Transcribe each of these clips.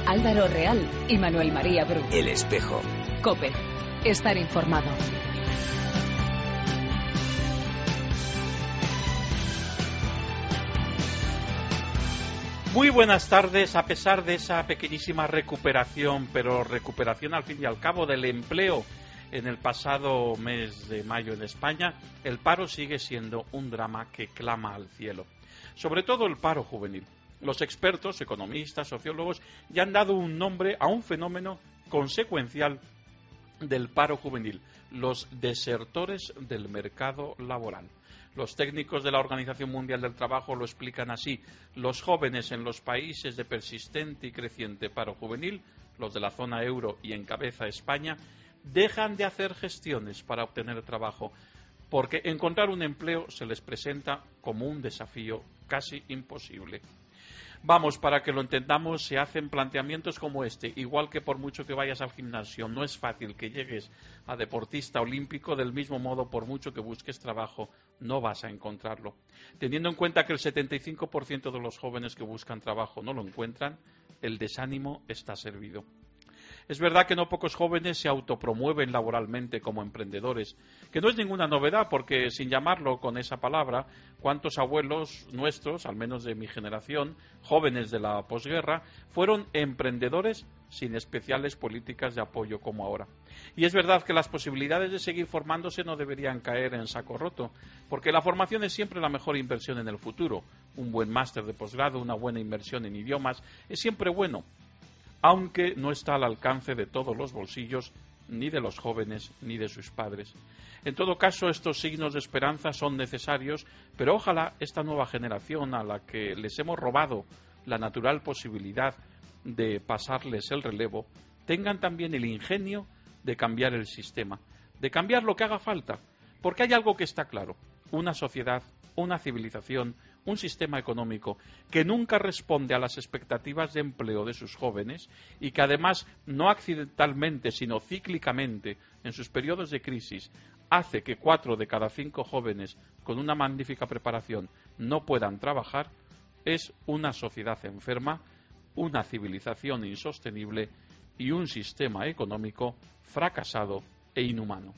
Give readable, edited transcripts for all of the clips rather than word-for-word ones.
Álvaro Real y Manuel María Bru. El Espejo. COPE. Estar informado. Muy buenas tardes. A pesar de esa pequeñísima recuperación, pero recuperación al fin y al cabo del empleo en el pasado mes de mayo en España, el paro sigue siendo un drama que clama al cielo. Sobre todo el paro juvenil. Los expertos, economistas, sociólogos, ya han dado un nombre a un fenómeno consecuencial del paro juvenil: los desertores del mercado laboral. Los técnicos de la Organización Mundial del Trabajo lo explican así: los jóvenes en los países de persistente y creciente paro juvenil, los de la zona euro y encabeza España, dejan de hacer gestiones para obtener trabajo, porque encontrar un empleo se les presenta como un desafío casi imposible. Vamos, para que lo entendamos, se hacen planteamientos como este: igual que por mucho que vayas al gimnasio no es fácil que llegues a deportista olímpico, del mismo modo, por mucho que busques trabajo, no vas a encontrarlo. Teniendo en cuenta que el 75% de los jóvenes que buscan trabajo no lo encuentran, el desánimo está servido. Es verdad que no pocos jóvenes se autopromueven laboralmente como emprendedores, que no es ninguna novedad porque, sin llamarlo con esa palabra, cuántos abuelos nuestros, al menos de mi generación, jóvenes de la posguerra, fueron emprendedores sin especiales políticas de apoyo como ahora. Y es verdad que las posibilidades de seguir formándose no deberían caer en saco roto, porque la formación es siempre la mejor inversión en el futuro. Un buen máster de posgrado, una buena inversión en idiomas, es siempre bueno, aunque no está al alcance de todos los bolsillos, ni de los jóvenes, ni de sus padres. En todo caso, estos signos de esperanza son necesarios, pero ojalá esta nueva generación, a la que les hemos robado la natural posibilidad de pasarles el relevo, tengan también el ingenio de cambiar el sistema, de cambiar lo que haga falta, porque hay algo que está claro: una sociedad, una civilización, un sistema económico que nunca responde a las expectativas de empleo de sus jóvenes y que además, no accidentalmente sino cíclicamente, en sus periodos de crisis, hace que 4 de cada 5 jóvenes con una magnífica preparación no puedan trabajar, es una sociedad enferma, una civilización insostenible y un sistema económico fracasado e inhumano.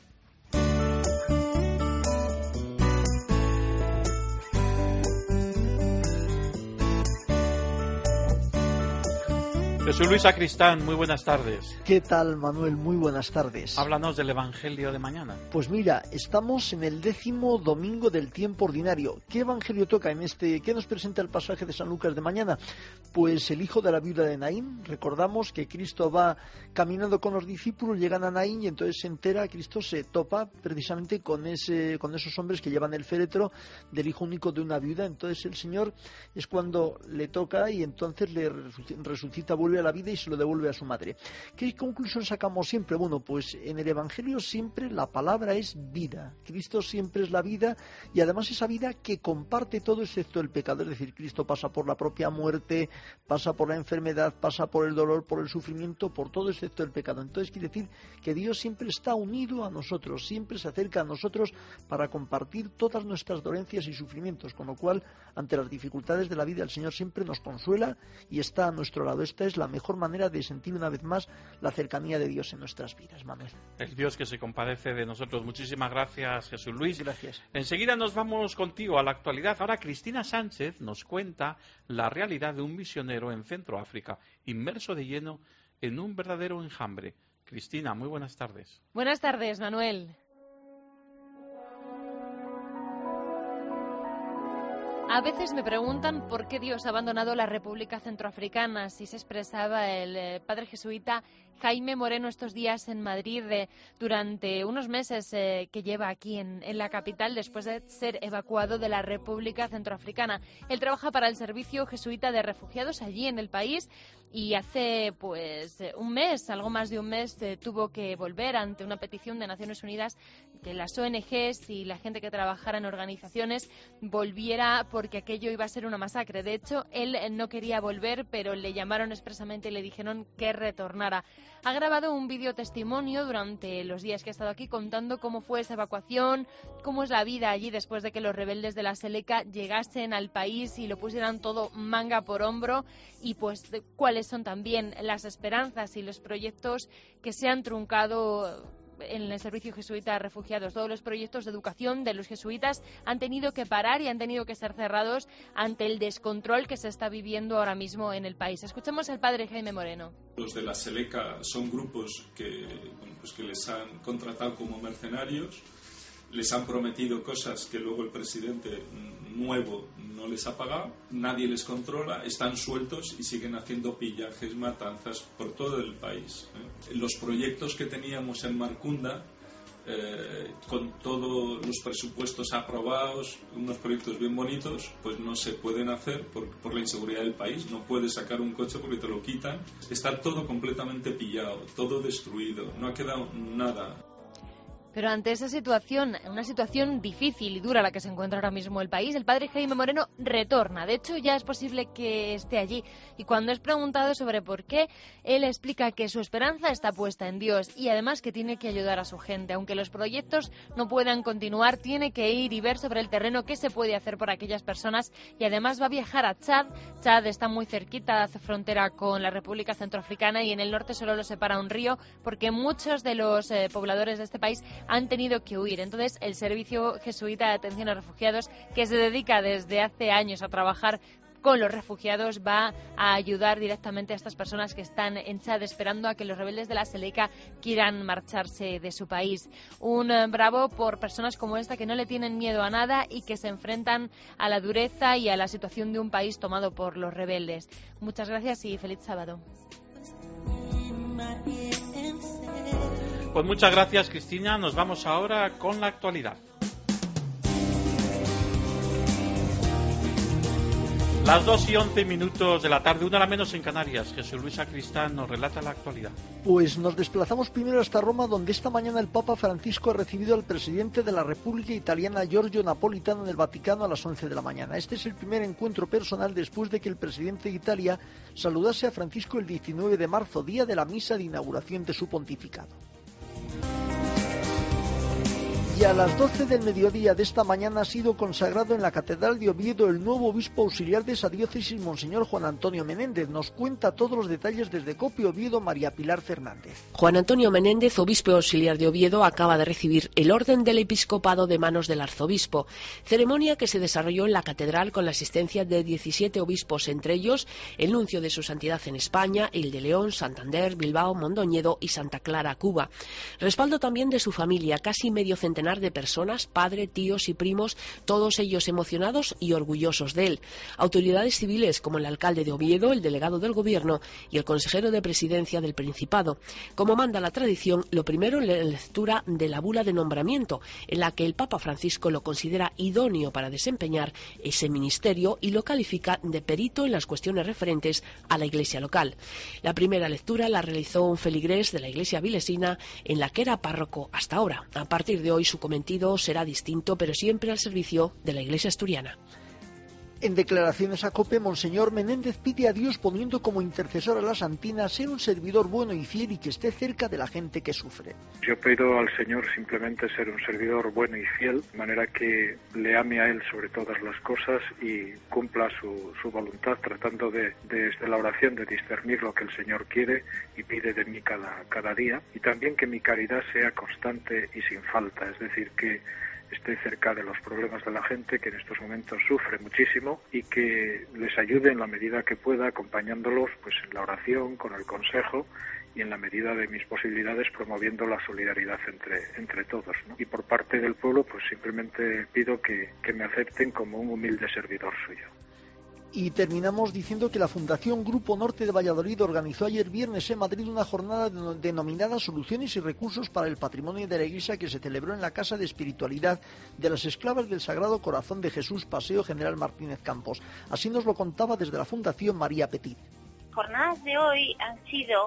Jesús Luis Sacristán, muy buenas tardes. ¿Qué tal, Manuel? Muy buenas tardes. Háblanos del Evangelio de mañana. Pues mira, estamos en el 10º domingo del tiempo ordinario. ¿Qué Evangelio toca en este? ¿Qué nos presenta el pasaje de San Lucas de mañana? Pues el hijo de la viuda de Naín. Recordamos que Cristo va caminando con los discípulos, llegan a Naín y entonces se entera, Cristo se topa precisamente con esos hombres que llevan el féretro del hijo único de una viuda. Entonces el Señor es cuando le toca y entonces le resucita, vuelve a la vida y se lo devuelve a su madre. ¿Qué conclusión sacamos siempre? Bueno, pues en el Evangelio siempre la palabra es vida. Cristo siempre es la vida y además esa vida que comparte todo excepto el pecado. Es decir, Cristo pasa por la propia muerte, pasa por la enfermedad, pasa por el dolor, por el sufrimiento, por todo excepto el pecado. Entonces quiere decir que Dios siempre está unido a nosotros, siempre se acerca a nosotros para compartir todas nuestras dolencias y sufrimientos, con lo cual, ante las dificultades de la vida, el Señor siempre nos consuela y está a nuestro lado. Esta es la mejor manera de sentir una vez más la cercanía de Dios en nuestras vidas, Manuel. El Dios que se compadece de nosotros. Muchísimas gracias, Jesús Luis. Gracias. Enseguida nos vamos contigo a la actualidad. Ahora Cristina Sánchez nos cuenta la realidad de un misionero en Centroáfrica, inmerso de lleno en un verdadero enjambre. Cristina, muy buenas tardes. Buenas tardes, Manuel. A veces me preguntan por qué Dios ha abandonado la República Centroafricana. Así se expresaba el padre jesuita Jaime Moreno estos días en Madrid durante unos meses que lleva aquí en la capital después de ser evacuado de la República Centroafricana. Él trabaja para el Servicio Jesuita de Refugiados allí en el país y hace un mes, algo más de un mes, tuvo que volver ante una petición de Naciones Unidas que las ONGs y la gente que trabajara en organizaciones volviera porque aquello iba a ser una masacre. De hecho, él no quería volver, pero le llamaron expresamente y le dijeron que retornara. ha grabado un vídeo testimonio durante los días que ha estado aquí contando cómo fue esa evacuación, cómo es la vida allí después de que los rebeldes de la Seleka llegasen al país y lo pusieran todo manga por hombro, y pues cuáles son también las esperanzas y los proyectos que se han truncado en el servicio jesuita a refugiados. Todos los proyectos de educación de los jesuitas han tenido que parar y han tenido que ser cerrados ante el descontrol que se está viviendo ahora mismo en el país. Escuchemos al padre Jaime Moreno. Los de la Seleka son grupos que les han contratado como mercenarios, les han prometido cosas que luego el presidente nuevo no les ha pagado, nadie les controla, están sueltos y siguen haciendo pillajes, matanzas por todo el país. Los proyectos que teníamos en Marcunda, con todos los presupuestos aprobados, unos proyectos bien bonitos, pues no se pueden hacer por la inseguridad del país. No puedes sacar un coche porque te lo quitan. Está todo completamente pillado, todo destruido, no ha quedado nada. Pero ante esa situación, una situación difícil y dura la que se encuentra ahora mismo el país, el padre Jaime Moreno retorna. De hecho, ya es posible que esté allí. Y cuando es preguntado sobre por qué, él explica que su esperanza está puesta en Dios y además que tiene que ayudar a su gente. Aunque los proyectos no puedan continuar, tiene que ir y ver sobre el terreno qué se puede hacer por aquellas personas. Y además va a viajar a Chad. Chad está muy cerquita, hace frontera con la República Centroafricana y en el norte solo lo separa un río, porque muchos de los pobladores de este país han tenido que huir. Entonces, el Servicio Jesuita de Atención a Refugiados, que se dedica desde hace años a trabajar con los refugiados, va a ayudar directamente a estas personas que están en Chad esperando a que los rebeldes de la Seleka quieran marcharse de su país. Un bravo por personas como esta que no le tienen miedo a nada y que se enfrentan a la dureza y a la situación de un país tomado por los rebeldes. Muchas gracias y feliz sábado. Pues muchas gracias, Cristina. Nos vamos ahora con la actualidad. Las 2:11 de la tarde, 1:00 en Canarias. Jesús Luis Sacristán nos relata la actualidad. Pues nos desplazamos primero hasta Roma, donde esta mañana el Papa Francisco ha recibido al presidente de la República Italiana, Giorgio Napolitano, en el Vaticano a las 11 de la mañana. Este es el primer encuentro personal después de que el presidente de Italia saludase a Francisco el 19 de marzo, día de la misa de inauguración de su pontificado. Y a las 12 del mediodía de esta mañana ha sido consagrado en la Catedral de Oviedo el nuevo obispo auxiliar de esa diócesis, Monseñor Juan Antonio Menéndez. Nos cuenta todos los detalles desde Copi Oviedo, María Pilar Fernández. Juan Antonio Menéndez, obispo auxiliar de Oviedo, acaba de recibir el orden del episcopado de manos del arzobispo, ceremonia que se desarrolló en la catedral con la asistencia de 17 obispos, entre ellos el nuncio de su santidad en España, el de León, Santander, Bilbao, Mondoñedo y Santa Clara, Cuba. Respaldo también de su familia, casi medio centenar de personas, padre, tíos y primos, todos ellos emocionados y orgullosos de él. Autoridades civiles como el alcalde de Oviedo, el delegado del gobierno y el consejero de presidencia del Principado. Como manda la tradición, lo primero la lectura de la bula de nombramiento, en la que el Papa Francisco lo considera idóneo para desempeñar ese ministerio y lo califica de perito en las cuestiones referentes a la iglesia local. La primera lectura la realizó un feligrés de la iglesia vilesina, en la que era párroco hasta ahora. A partir de hoy su cometido será distinto, pero siempre al servicio de la Iglesia asturiana. En declaraciones a COPE, Monseñor Menéndez pide a Dios, poniendo como intercesor a la Santina, ser un servidor bueno y fiel y que esté cerca de la gente que sufre. Yo pido al Señor simplemente ser un servidor bueno y fiel, de manera que le ame a Él sobre todas las cosas y cumpla su voluntad, tratando de, desde la oración, de discernir lo que el Señor quiere y pide de mí cada día. Y también que mi caridad sea constante y sin falta, es decir, que esté cerca de los problemas de la gente que en estos momentos sufre muchísimo y que les ayude en la medida que pueda, acompañándolos pues en la oración, con el consejo y en la medida de mis posibilidades promoviendo la solidaridad entre todos, ¿no? Y por parte del pueblo pues simplemente pido que me acepten como un humilde servidor suyo. Y terminamos diciendo que la Fundación Grupo Norte de Valladolid organizó ayer viernes en Madrid una jornada denominada Soluciones y Recursos para el Patrimonio de la Iglesia, que se celebró en la Casa de Espiritualidad de las Esclavas del Sagrado Corazón de Jesús, Paseo General Martínez Campos. Así nos lo contaba desde la Fundación María Petit. Las jornadas de hoy han sido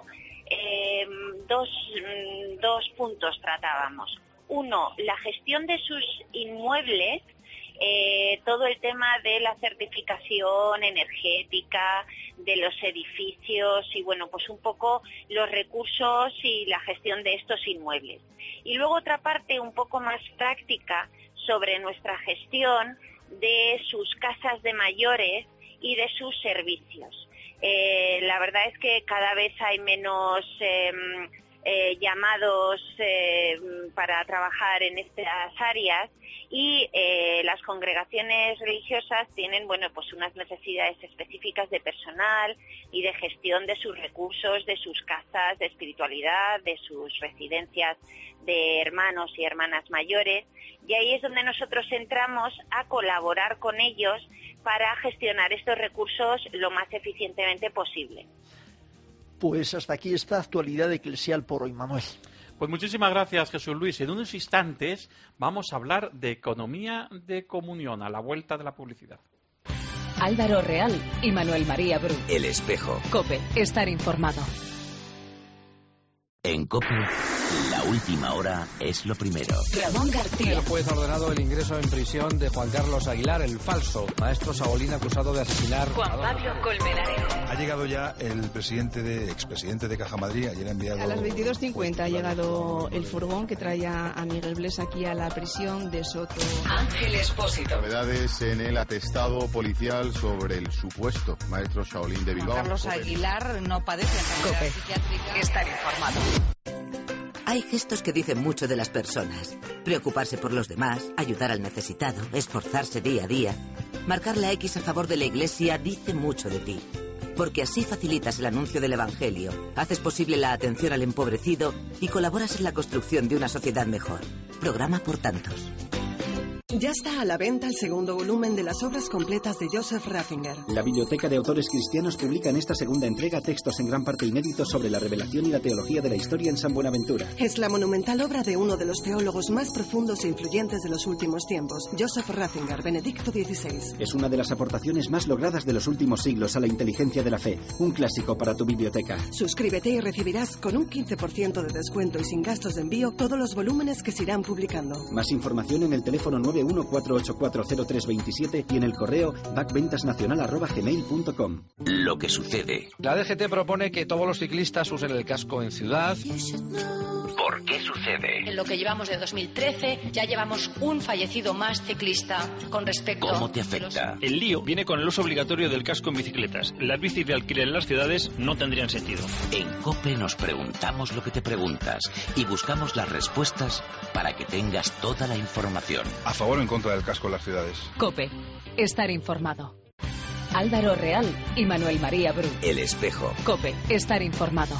dos puntos tratábamos. Uno, la gestión de sus inmuebles todo el tema de la certificación energética de los edificios y bueno, pues un poco los recursos y la gestión de estos inmuebles. Y luego otra parte un poco más práctica sobre nuestra gestión de sus casas de mayores y de sus servicios. La verdad es que cada vez hay menos llamados para trabajar en estas áreas y las congregaciones religiosas tienen, bueno, pues unas necesidades específicas de personal y de gestión de sus recursos, de sus casas de espiritualidad, de sus residencias de hermanos y hermanas mayores, y ahí es donde nosotros entramos a colaborar con ellos para gestionar estos recursos lo más eficientemente posible. Pues hasta aquí esta actualidad eclesial por hoy, Manuel. Pues muchísimas gracias, Jesús Luis. En unos instantes vamos a hablar de economía de comunión a la vuelta de la publicidad. Álvaro Real y Manuel María Bru. El Espejo. COPE. Estar informado. En COPE, la última hora es lo primero. Ramón García. El juez ha ordenado el ingreso en prisión de Juan Carlos Aguilar, el falso maestro sabolín acusado de asesinar... Juan Pablo Colmenarejo. Ha llegado ya el expresidente de Caja Madrid. Ayer ha enviado... A las 22:50 ha llegado el furgón que traía a Miguel Blesa aquí a la prisión de Soto. Ángel Expósito. Novedades en el atestado policial sobre el supuesto maestro Shaolin de Bilbao. Juan Carlos Aguilar no padece enfermedad psiquiátrica. Estar informado. Hay gestos que dicen mucho de las personas. Preocuparse por los demás, ayudar al necesitado, esforzarse día a día. Marcar la X a favor de la Iglesia dice mucho de ti. Porque así facilitas el anuncio del Evangelio, haces posible la atención al empobrecido y colaboras en la construcción de una sociedad mejor. Programa por tantos. Ya está a la venta el segundo volumen de las obras completas de Joseph Ratzinger. La Biblioteca de Autores Cristianos publica en esta segunda entrega textos en gran parte inéditos sobre la revelación y la teología de la historia en San Buenaventura. Es la monumental obra de uno de los teólogos más profundos e influyentes de los últimos tiempos, Joseph Ratzinger, Benedicto XVI. Es una de las aportaciones más logradas de los últimos siglos a la inteligencia de la fe. Un clásico para tu biblioteca. Suscríbete y recibirás con un 15% de descuento y sin gastos de envío todos los volúmenes que se irán publicando. Más información en el teléfono 914840327 y en el correo backventasnacional@gmail.com. Lo que sucede. La DGT propone que todos los ciclistas usen el casco en ciudad. ¿Por qué sucede? En lo que llevamos de 2013 ya llevamos un fallecido más ciclista con respecto... ¿Cómo te afecta? El lío viene con el uso obligatorio del casco en bicicletas. Las bicis de alquiler en las ciudades no tendrían sentido. En COPE nos preguntamos lo que te preguntas y buscamos las respuestas para que tengas toda la información. ¿A favor o en contra del casco en las ciudades? COPE. Estar informado. Álvaro Real y Manuel María Bru. El Espejo. COPE. Estar informado.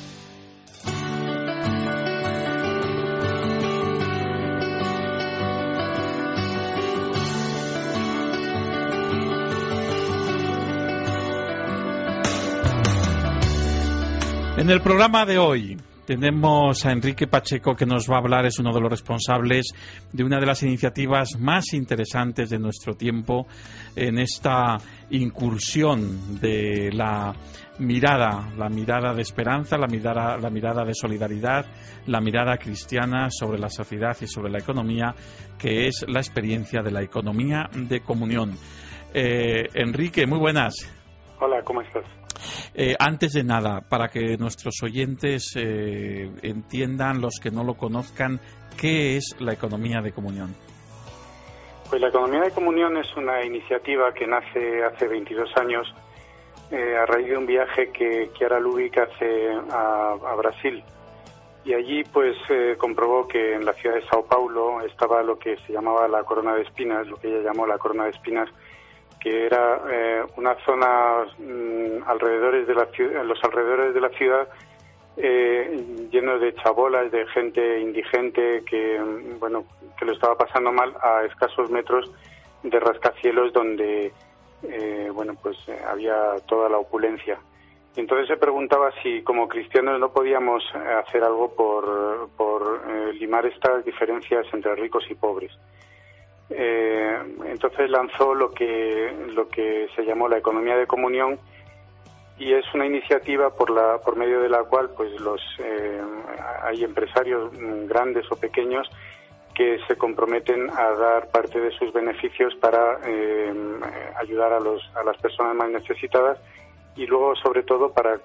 En el programa de hoy tenemos a Enrique Pacheco, que nos va a hablar, es uno de los responsables de una de las iniciativas más interesantes de nuestro tiempo en esta incursión de la mirada de esperanza, la mirada de solidaridad, la mirada cristiana sobre la sociedad y sobre la economía, que es la experiencia de la economía de comunión. Enrique, muy buenas. Hola, ¿cómo estás? Antes de nada, para que nuestros oyentes entiendan, los que no lo conozcan, ¿qué es la economía de comunión? Pues la economía de comunión es una iniciativa que nace hace 22 años a raíz de un viaje que Chiara Lubich hace a Brasil. Y allí pues comprobó que en la ciudad de Sao Paulo estaba lo que se llamaba la corona de espinas, lo que ella llamó la corona de espinas, que era una zona alrededores de los alrededores de la ciudad lleno de chabolas, de gente indigente que lo estaba pasando mal a escasos metros de rascacielos donde había toda la opulencia. Y entonces se preguntaba si como cristianos no podíamos hacer algo por limar estas diferencias entre ricos y pobres. Entonces lanzó lo que se llamó la economía de comunión, y es una iniciativa por medio de la cual pues hay empresarios grandes o pequeños que se comprometen a dar parte de sus beneficios para ayudar a las personas más necesitadas y luego, sobre todo, para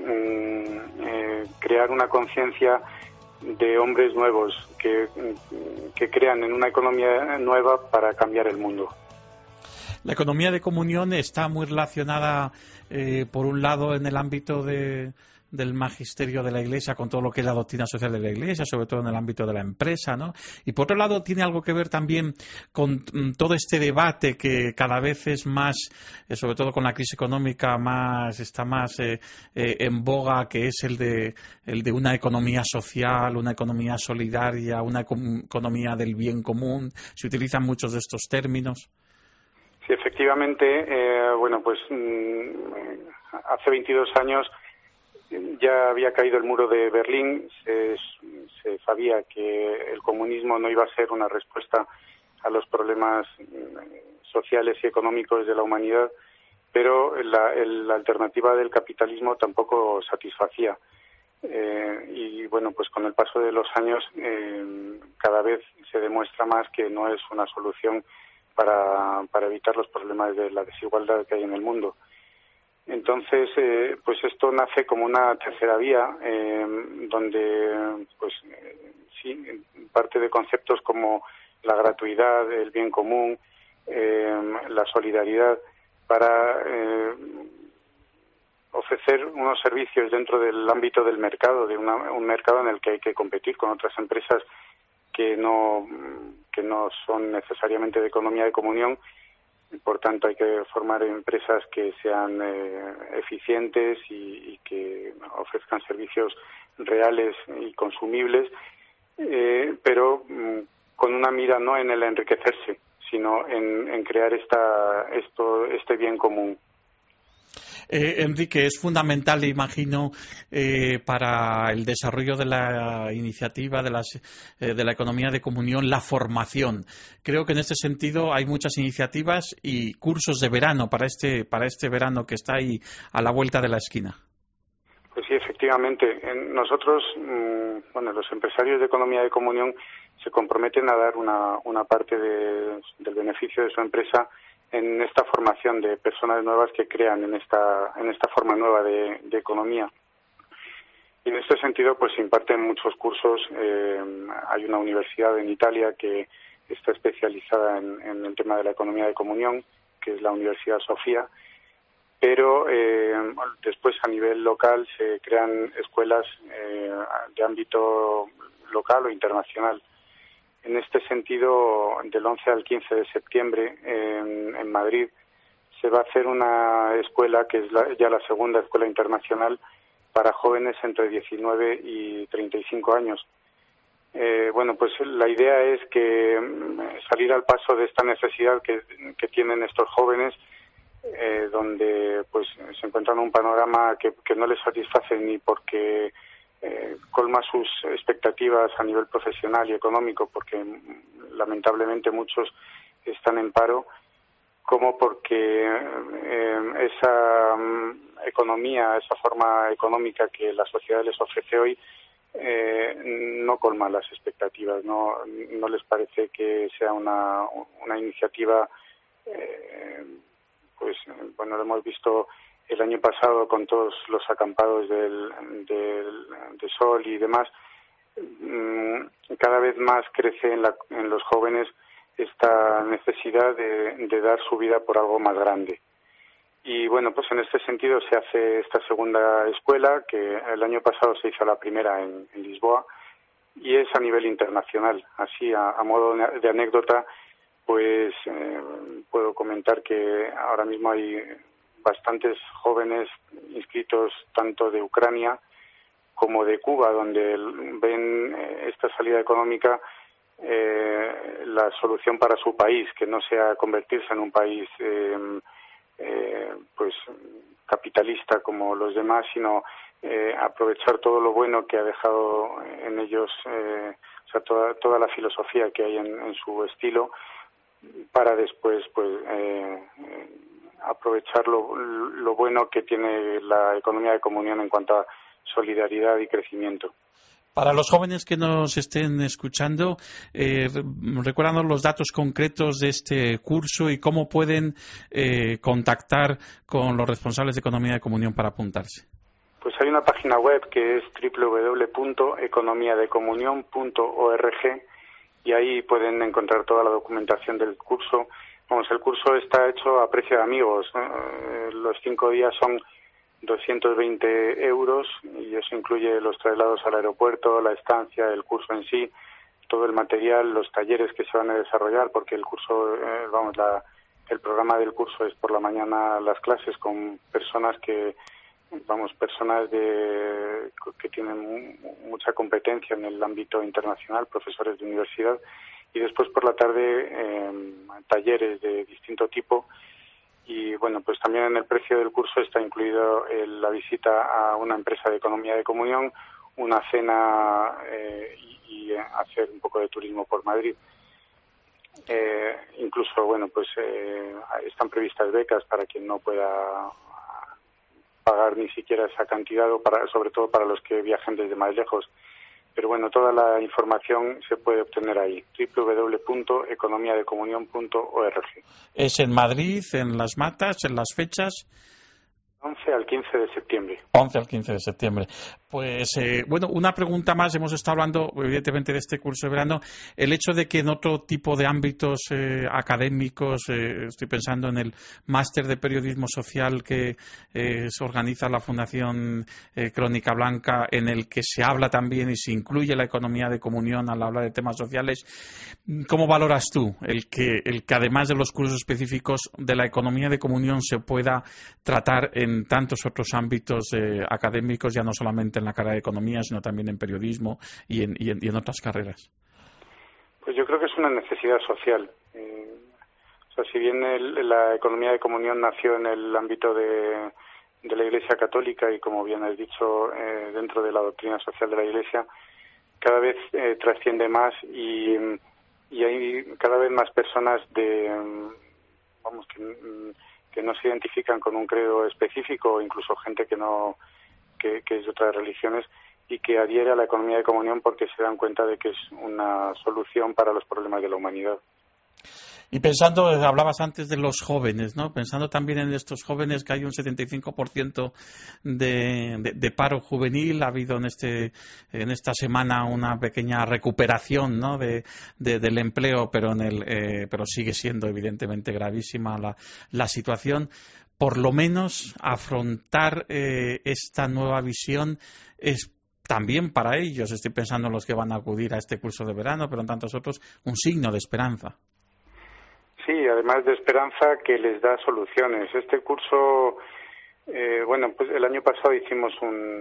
crear una conciencia de hombres nuevos que crean en una economía nueva para cambiar el mundo. La economía de comunión está muy relacionada, por un lado, en el ámbito del magisterio de la Iglesia, con todo lo que es la doctrina social de la Iglesia, sobre todo en el ámbito de la empresa, ¿no? Y por otro lado, tiene algo que ver también con todo este debate que cada vez es más, sobre todo con la crisis económica, está más en boga, que es el de una economía social, una economía solidaria, una economía del bien común. Se utilizan muchos de estos términos. Sí, efectivamente, hace 22 años ya había caído el muro de Berlín, se sabía que el comunismo no iba a ser una respuesta a los problemas sociales y económicos de la humanidad, pero la alternativa del capitalismo tampoco satisfacía. Y bueno, pues con el paso de los años cada vez se demuestra más que no es una solución para evitar los problemas de la desigualdad que hay en el mundo. Entonces, pues esto nace como una tercera vía, donde, parte de conceptos como la gratuidad, el bien común, la solidaridad, para ofrecer unos servicios dentro del ámbito del mercado, de un mercado en el que hay que competir con otras empresas que no son necesariamente de economía de comunión. Por tanto, hay que formar empresas que sean eficientes y que ofrezcan servicios reales y consumibles, pero con una mira no en el enriquecerse, sino en crear este bien común. Enrique, es fundamental, imagino, para el desarrollo de la iniciativa de la economía de comunión, la formación. Creo que en este sentido hay muchas iniciativas y cursos de verano para este verano que está ahí a la vuelta de la esquina. Pues sí, efectivamente. Nosotros, los empresarios de economía de comunión se comprometen a dar una parte del beneficio de su empresa en esta formación de personas nuevas que crean en esta forma nueva de economía. Y en este sentido, pues se imparten muchos cursos. Hay una universidad en Italia que está especializada en el tema de la economía de comunión, que es la Universidad Sofía, pero después a nivel local se crean escuelas de ámbito local o internacional. En este sentido, del 11 al 15 de septiembre en Madrid se va a hacer una escuela que es ya la segunda escuela internacional para jóvenes entre 19 y 35 años. Pues la idea es que salir al paso de esta necesidad que tienen estos jóvenes, donde pues se encuentran un panorama que no les satisface ni porque colma sus expectativas a nivel profesional y económico, porque lamentablemente muchos están en paro, como porque esa economía, esa forma económica que la sociedad les ofrece hoy no colma las expectativas, no les parece que sea una iniciativa, lo hemos visto el año pasado con todos los acampados de sol y demás. Cada vez más crece en los jóvenes esta necesidad de dar su vida por algo más grande. Y pues en este sentido se hace esta segunda escuela, que el año pasado se hizo la primera en Lisboa, y es a nivel internacional. Así, a modo de anécdota, pues puedo comentar que ahora mismo hay bastantes jóvenes inscritos tanto de Ucrania como de Cuba, donde ven esta salida económica la solución para su país, que no sea convertirse en un país capitalista como los demás, sino aprovechar todo lo bueno que ha dejado en ellos, toda la filosofía que hay en su estilo, para después aprovechar lo bueno que tiene la economía de comunión en cuanto a solidaridad y crecimiento. Para los jóvenes que nos estén escuchando, recuérdanos los datos concretos de este curso y cómo pueden contactar con los responsables de Economía de Comunión para apuntarse. Pues hay una página web que es www.economiadecomunión.org y ahí pueden encontrar toda la documentación del curso. El curso está hecho a precio de amigos. Los 5 días son 220 euros y eso incluye los traslados al aeropuerto, la estancia, el curso en sí, todo el material, los talleres que se van a desarrollar, porque el curso, el programa del curso es por la mañana las clases con personas que tienen mucha competencia en el ámbito internacional, profesores de universidad, y después por la tarde talleres de distinto tipo. Y pues también en el precio del curso está incluido la visita a una empresa de Economía de Comunión, una cena y hacer un poco de turismo por Madrid. Incluso están previstas becas para quien no pueda pagar ni siquiera esa cantidad, sobre todo para los que viajen desde más lejos. Pero toda la información se puede obtener ahí, www.economiadecomunión.org. ¿Es en Madrid, en Las Matas, en las fechas? 11 al 15 de septiembre. 11 al 15 de septiembre. Pues, una pregunta más. Hemos estado hablando, evidentemente, de este curso de verano. El hecho de que en otro tipo de ámbitos académicos, estoy pensando en el máster de periodismo social que se organiza la Fundación Crónica Blanca, en el que se habla también y se incluye la economía de comunión al hablar de temas sociales. ¿Cómo valoras tú el que además de los cursos específicos de la economía de comunión se pueda tratar en tantos otros ámbitos académicos, ya no solamente en la carrera de economía, sino también en periodismo y en otras carreras? Pues yo creo que es una necesidad social. Si bien la economía de comunión nació en el ámbito de la Iglesia Católica y, como bien has dicho, dentro de la doctrina social de la Iglesia, cada vez trasciende más y hay cada vez más personas que no se identifican con un credo específico, o incluso gente que es de otras religiones, y que adhiere a la economía de comunión porque se dan cuenta de que es una solución para los problemas de la humanidad. Y pensando, hablabas antes de los jóvenes, ¿no? Pensando también en estos jóvenes, que hay un 75% de paro juvenil. Ha habido en esta semana una pequeña recuperación, ¿no? del empleo, pero pero sigue siendo evidentemente gravísima la situación. Por lo menos afrontar esta nueva visión es también para ellos, estoy pensando en los que van a acudir a este curso de verano, pero en tantos otros, un signo de esperanza. Sí, además de esperanza que les da soluciones. Este curso, pues el año pasado hicimos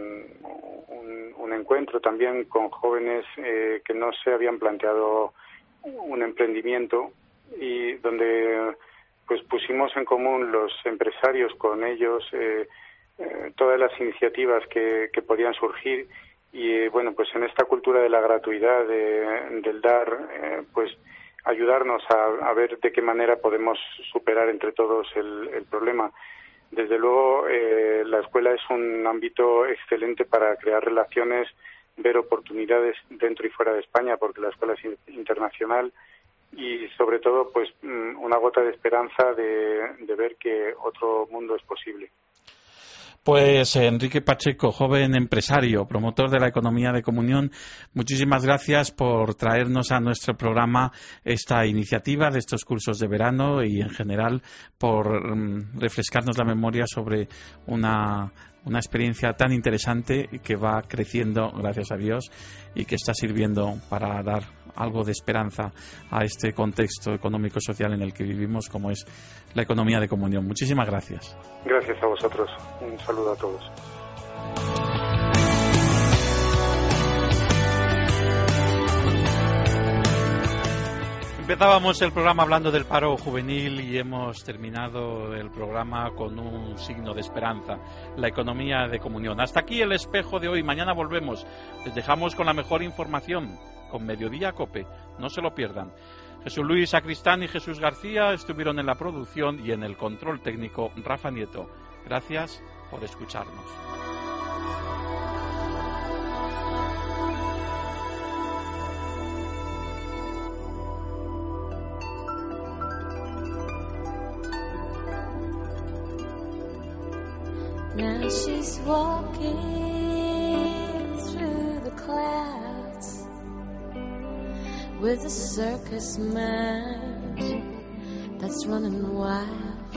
un encuentro también con jóvenes que no se habían planteado un emprendimiento y donde pues pusimos en común los empresarios con ellos todas las iniciativas que podían surgir y pues en esta cultura de la gratuidad, del dar, pues ayudarnos a ver de qué manera podemos superar entre todos el problema. Desde luego, la escuela es un ámbito excelente para crear relaciones, ver oportunidades dentro y fuera de España, porque la escuela es internacional y, sobre todo, pues una gota de esperanza de ver que otro mundo es posible. Pues Enrique Pacheco, joven empresario, promotor de la economía de comunión, muchísimas gracias por traernos a nuestro programa esta iniciativa de estos cursos de verano y en general por refrescarnos la memoria sobre una experiencia tan interesante y que va creciendo, gracias a Dios, y que está sirviendo para dar algo de esperanza a este contexto económico-social en el que vivimos, como es la economía de comunión. Muchísimas gracias. Gracias a vosotros. Un saludo a todos. Empezábamos el programa hablando del paro juvenil y hemos terminado el programa con un signo de esperanza, la economía de comunión. Hasta aquí el espejo de hoy. Mañana volvemos. Les dejamos con la mejor información, con Mediodía COPE. No se lo pierdan. Jesús Luis Sacristán y Jesús García estuvieron en la producción y en el control técnico Rafa Nieto. Gracias por escucharnos. Now she's walking through the clouds with a circus man that's running wild.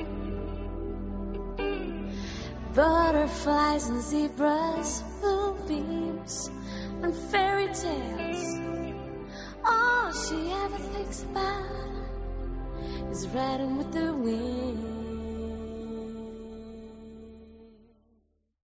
Butterflies and zebras, moonbeams and fairy tales. All she ever thinks about is riding with the wind.